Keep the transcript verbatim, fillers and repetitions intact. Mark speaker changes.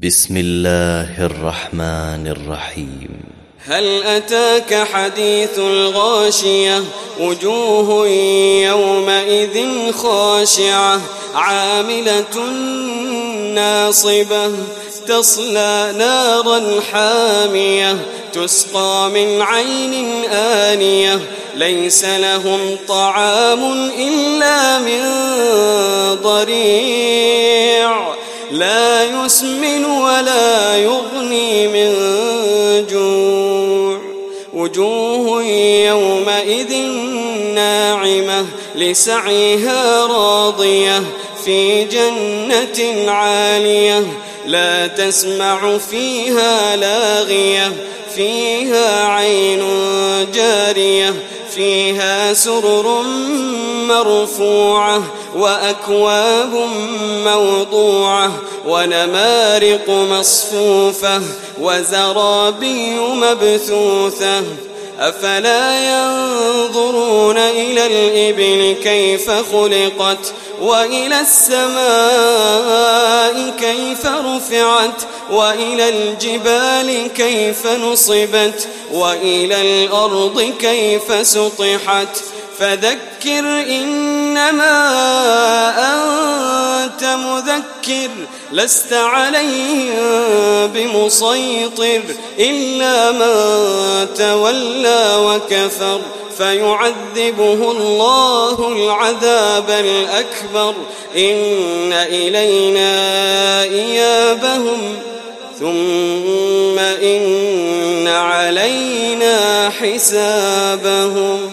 Speaker 1: بسم الله الرحمن الرحيم.
Speaker 2: هل أتاك حديث الغاشية وجوه يومئذ خاشعة عاملة ناصبة تصلى نارا حامية تسقى من عين آنية ليس لهم طعام إلا من ضريع لا يسمن ولا يغني من جوع وجوه يومئذ ناعمة لسعيها راضية في جنة عالية لا تسمع فيها لاغية فيها عين جارية فيها سرر مرفوعة وأكواب موضوعة ونمارق مصفوفة وزرابي مبثوثة أفلا ينظرون إلى الإبل كيف خلقت وإلى السماء كيف رفعت وإلى الجبال كيف نصبت وإلى الأرض كيف سطحت فذكر إنما أنت مذكر لست عليهم بمسيطر إلا من تولى وكفر فيعذبه الله العذاب الأكبر إن إلينا إيابهم ثم إن علينا حسابهم.